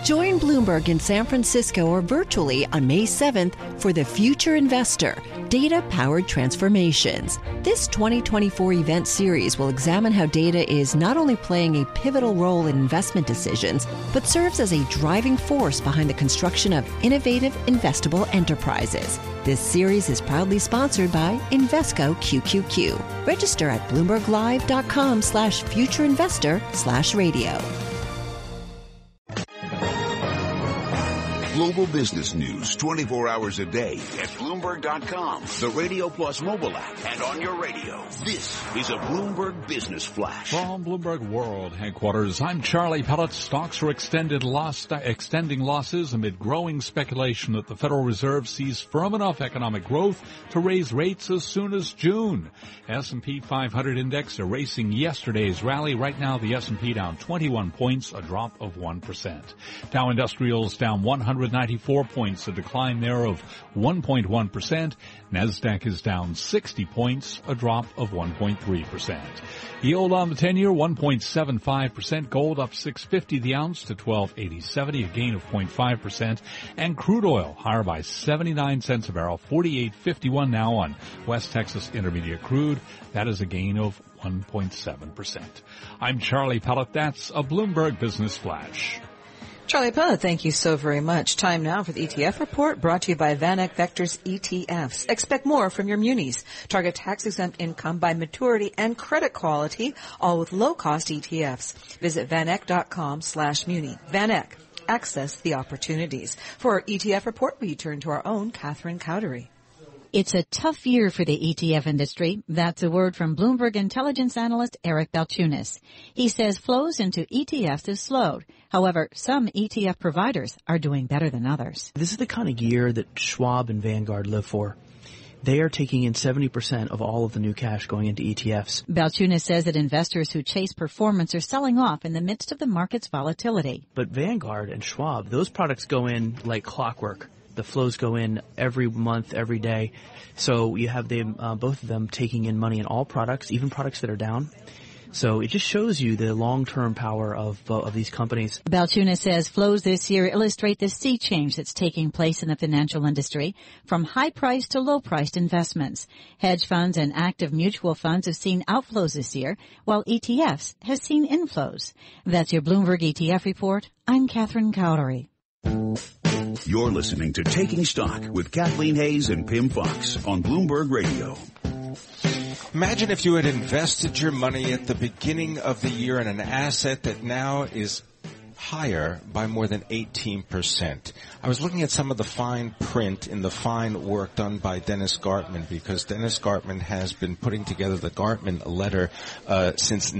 Join Bloomberg in San Francisco or virtually on May 7th for The Future Investor, Data-Powered Transformations. This 2024 event series will examine how data is not only playing a pivotal role in investment decisions, but serves as a driving force behind the construction of innovative, investable enterprises. This series is proudly sponsored by Invesco QQQ. Register at BloombergLive.com/futureinvestor/radio. Global business news 24 hours a day at Bloomberg.com, the Radio Plus mobile app, and on your radio. This is a Bloomberg Business Flash. From Bloomberg World Headquarters, I'm Charlie Pellet. Stocks are extending losses amid growing speculation that the Federal Reserve sees firm enough economic growth to raise rates as soon as June. S&P 500 index erasing yesterday's rally. Right now, the S&P down 21 points, a drop of 1%. Dow Industrials down 194 points, a decline there of 1.1%. Nasdaq is down 60 points, a drop of 1.3%. Yield on the 10-year, 1.75%. Gold up $6.50 the ounce to $12.8070, a gain of 0.5%. And crude oil higher by 79 cents a barrel, $48.51 now on West Texas Intermediate crude. That is a gain of 1.7%. I'm Charlie Pellet. That's a Bloomberg Business Flash. Charlie Pellet, thank you so very much. Time now for the ETF report brought to you by VanEck Vectors ETFs. Expect more from your munis. Target tax-exempt income by maturity and credit quality, all with low-cost ETFs. Visit VanEck.com/muni. VanEck. Access the opportunities. For our ETF report, we turn to our own Catherine Cowdery. It's a tough year for the ETF industry. That's a word from Bloomberg intelligence analyst Eric Balchunas. He says flows into ETFs have slowed. However, some ETF providers are doing better than others. This is the kind of year that Schwab and Vanguard live for. They are taking in 70% of all of the new cash going into ETFs. Balchunas says that investors who chase performance are selling off in the midst of the market's volatility. But Vanguard and Schwab, those products go in like clockwork. The flows go in every month, every day. So you have them, both of them taking in money in all products, even products that are down. So it just shows you the long-term power of these companies. Balchunas says flows this year illustrate the sea change that's taking place in the financial industry, from high-priced to low-priced investments. Hedge funds and active mutual funds have seen outflows this year, while ETFs have seen inflows. That's your Bloomberg ETF report. I'm Catherine Cowdery. You're listening to Taking Stock with Kathleen Hayes and Pim Fox on Bloomberg Radio. Imagine if you had invested your money at the beginning of the year in an asset that now is higher by more than 18%. I was looking at some of the fine print in the fine work done by Dennis Gartman, because Dennis Gartman has been putting together the Gartman letter since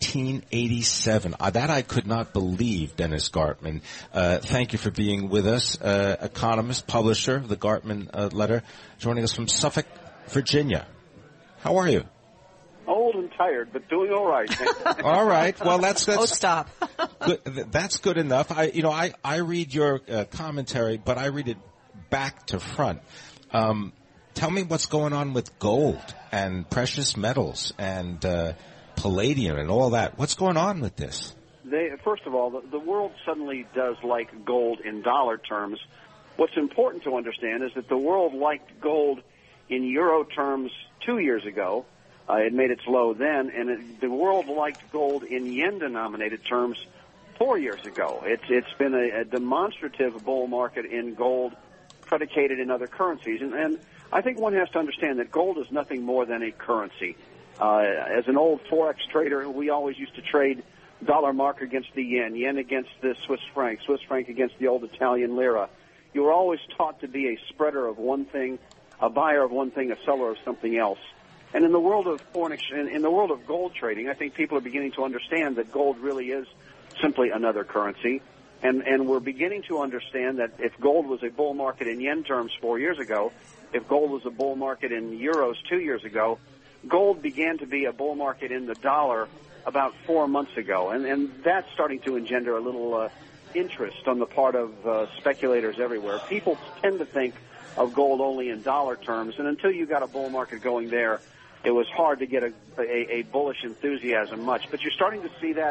1987. That I could not believe, Dennis Gartman. Thank you for being with us. Economist, publisher of the Gartman letter, joining us from Suffolk, Virginia. How are you? Old and tired, but doing all right. All right. Well, that's Oh, stop. good. That's good enough. I read your commentary, but I read it back to front. Tell me what's going on with gold and precious metals and palladium and all that. What's going on with this? First of all, the world suddenly does like gold in dollar terms. What's important to understand is that the world liked gold in euro terms 2 years ago. It made its low then, and the world liked gold in yen-denominated terms 4 years ago. It's been a demonstrative bull market in gold predicated in other currencies. And I think one has to understand that gold is nothing more than a currency. As an old Forex trader, we always used to trade dollar mark against the yen, yen against the Swiss franc against the old Italian lira. You were always taught to be a spreader of one thing, a buyer of one thing, a seller of something else. And in the world of in the world of gold trading, I think people are beginning to understand that gold really is simply another currency. And we're beginning to understand that if gold was a bull market in yen terms 4 years ago, if gold was a bull market in euros 2 years ago, gold began to be a bull market in the dollar about 4 months ago. And that's starting to engender a little interest on the part of speculators everywhere. People tend to think of gold only in dollar terms, and until you got a bull market going there, it was hard to get a bullish enthusiasm much. But you're starting to see that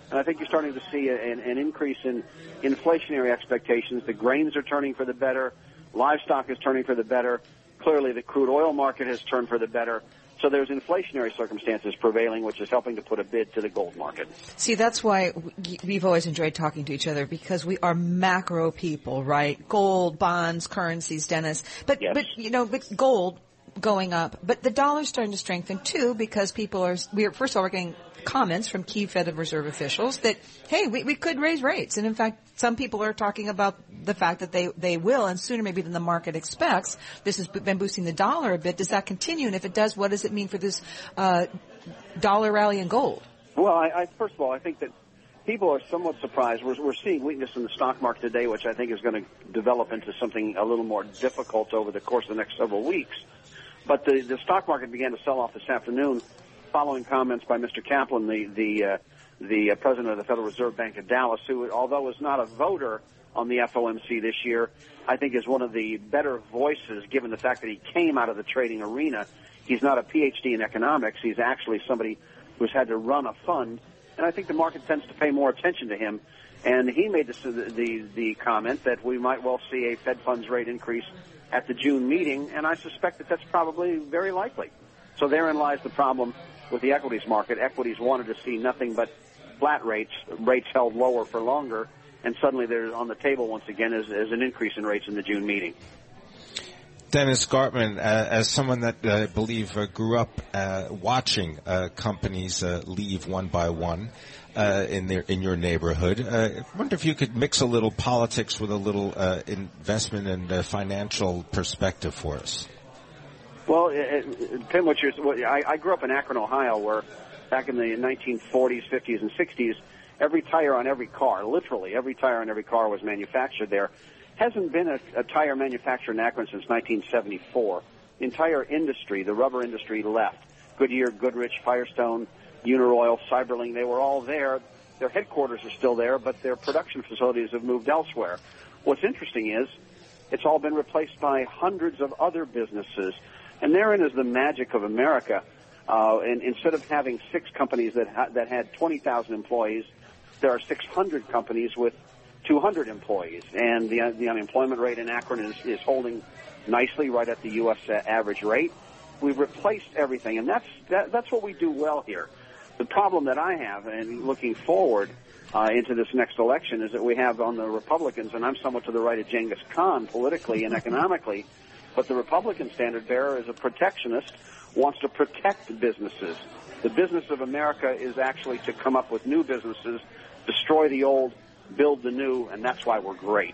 And I think you're starting to see an increase in inflationary expectations. The grains are turning for the better. Livestock is turning for the better. Clearly, the crude oil market has turned for the better. So there's inflationary circumstances prevailing, which is helping to put a bid to the gold market. See, that's why we've always enjoyed talking to each other, because we are macro people, right? Gold, bonds, currencies, Dennis. But with gold going up, but the dollar's starting to strengthen too, because first of all, we're getting comments from key Federal Reserve officials that, hey, we could raise rates. And in fact, some people are talking about the fact that they will, and sooner maybe than the market expects. This has been boosting the dollar a bit. Does that continue? And if it does, what does it mean for this dollar rally in gold? Well, first of all, I think that people are somewhat surprised. We're seeing weakness in the stock market today, which I think is going to develop into something a little more difficult over the course of the next several weeks. But the stock market began to sell off this afternoon following comments by Mr. Kaplan, the president of the Federal Reserve Bank of Dallas, who, although is not a voter on the FOMC this year, I think is one of the better voices, given the fact that he came out of the trading arena. He's not a PhD in economics. He's actually somebody who's had to run a fund, and I think the market tends to pay more attention to him. And he made the comment that we might well see a Fed funds rate increase at the June meeting, and I suspect that that's probably very likely. So therein lies the problem with the equities market. Equities wanted to see nothing but flat rates held lower for longer, and suddenly they're on the table once again as an increase in rates in the June meeting. Dennis Gartman, as someone that I believe grew up watching companies leave one by one in your neighborhood, I wonder if you could mix a little politics with a little investment and financial perspective for us. Well, Tim, I grew up in Akron, Ohio, where back in the 1940s, 50s, and 60s, every tire on every car, literally every tire on every car was manufactured there. Hasn't been a tire manufacturer in Akron since 1974. The entire industry, the rubber industry, left. Goodyear, Goodrich, Firestone, Uniroyal, Cyberling, they were all there. Their headquarters are still there, but their production facilities have moved elsewhere. What's interesting is it's all been replaced by hundreds of other businesses. And therein is the magic of America. And instead of having 6 companies that had 20,000 employees, there are 600 companies with 200 employees. And the unemployment rate in Akron is holding nicely right at the U.S. average rate. We've replaced everything, and that's what we do well here. The problem that I have, and looking forward into this next election, is that we have on the Republicans, and I'm somewhat to the right of Genghis Khan politically and economically, but the Republican standard bearer is a protectionist, wants to protect businesses. The business of America is actually to come up with new businesses, destroy the old, build the new, and that's why we're great.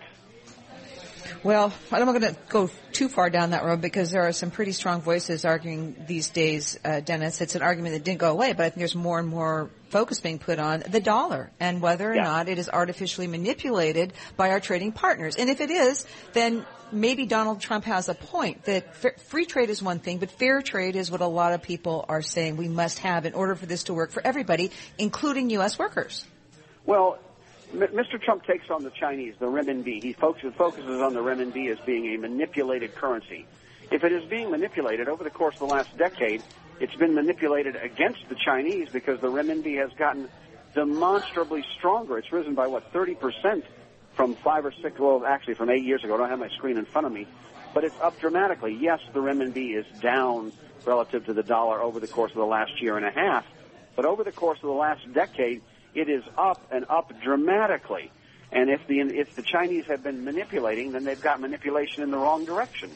Well, I don't want to go too far down that road, because there are some pretty strong voices arguing these days, Dennis. It's an argument that didn't go away, but I think there's more and more focus being put on the dollar and whether or not it is artificially manipulated by our trading partners. And if it is, then maybe Donald Trump has a point that free trade is one thing, but fair trade is what a lot of people are saying we must have in order for this to work for everybody, including U.S. workers. Well, Mr. Trump takes on the Chinese, the renminbi. He focuses on the renminbi as being a manipulated currency. If it is being manipulated over the course of the last decade, it's been manipulated against the Chinese because the renminbi has gotten demonstrably stronger. It's risen by, 30% from 5 or 6, well, actually from 8 years ago. I don't have my screen in front of me. But it's up dramatically. Yes, the renminbi is down relative to the dollar over the course of the last year and a half. But over the course of the last decade, it is up and up dramatically. And if the Chinese have been manipulating, then they've got manipulation in the wrong direction.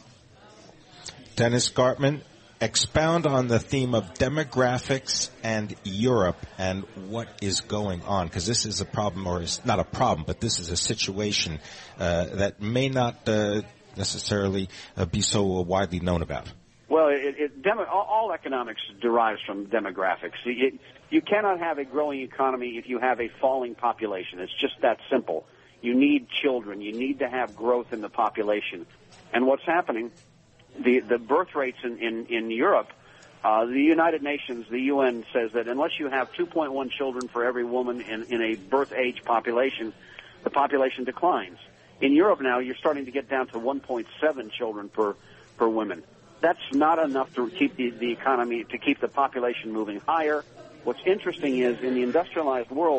Dennis Gartman, expound on the theme of demographics and Europe and what is going on, because this is a problem, or it's not a problem, but this is a situation that may not necessarily be so widely known about. Well, all economics derives from demographics. You cannot have a growing economy if you have a falling population. It's just that simple. You need children. You need to have growth in the population. And what's happening, the birth rates in Europe, the United Nations, the UN says that unless you have 2.1 children for every woman in a birth age population, the population declines. In Europe now, you're starting to get down to 1.7 children per woman. That's not enough to keep the economy, to keep the population moving higher. What's interesting is in the industrialized world,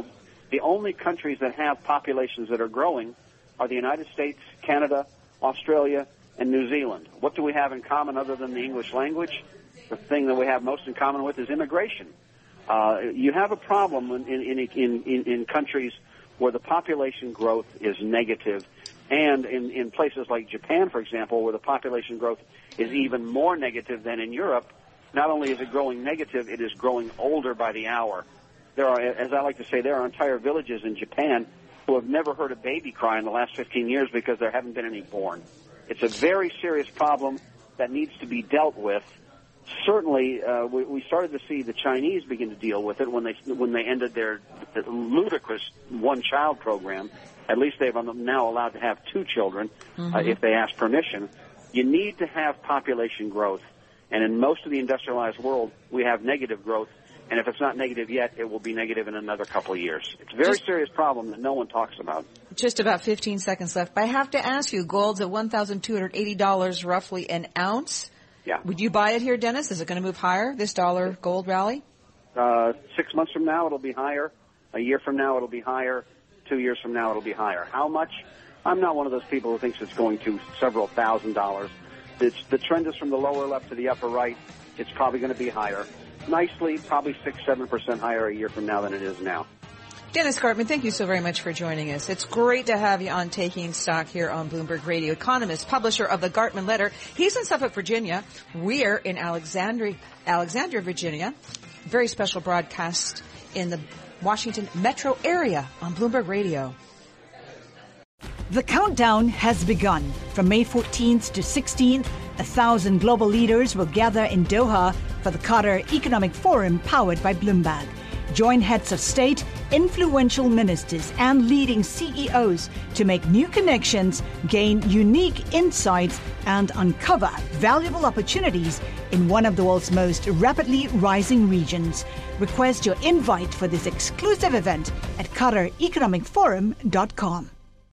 The only countries that have populations that are growing are the United States, Canada, Australia, and New Zealand. What do we have in common other than the English language? The thing that we have most in common with is immigration. You have a problem in countries where the population growth is negative, and in places like Japan, for example, where the population growth is even more negative than in Europe. Not only is it growing negative, it is growing older by the hour. There are, as I like to say, there are entire villages in Japan who have never heard a baby cry in the last 15 years because there haven't been any born. It's a very serious problem that needs to be dealt with. Certainly, we started to see the Chinese begin to deal with it when they ended their ludicrous one-child program. At least they've now allowed to have 2 children if they ask permission. You need to have population growth. And in most of the industrialized world, we have negative growth. And if it's not negative yet, it will be negative in another couple of years. It's a very serious problem that no one talks about. Just about 15 seconds left. But I have to ask you, gold's at $1,280 roughly an ounce. Yeah. Would you buy it here, Dennis? Is it going to move higher, this dollar gold rally? 6 months from now, it'll be higher. A year from now, it'll be higher. 2 years from now, it'll be higher. How much? I'm not one of those people who thinks it's going to several $1,000s. The trend is from the lower left to the upper right. It's probably going to be higher. Nicely, probably 6-7% higher a year from now than it is now. Dennis Gartman, thank you so very much for joining us. It's great to have you on Taking Stock here on Bloomberg Radio. Economist, publisher of the Gartman Letter. He's in Suffolk, Virginia. We're in Alexandria, Virginia. Very special broadcast in the Washington metro area on Bloomberg Radio. The countdown has begun. From May 14th to 16th, 1,000 global leaders will gather in Doha for the Qatar Economic Forum powered by Bloomberg. Join heads of state, influential ministers, and leading CEOs to make new connections, gain unique insights, and uncover valuable opportunities in one of the world's most rapidly rising regions. Request your invite for this exclusive event at QatarEconomicForum.com.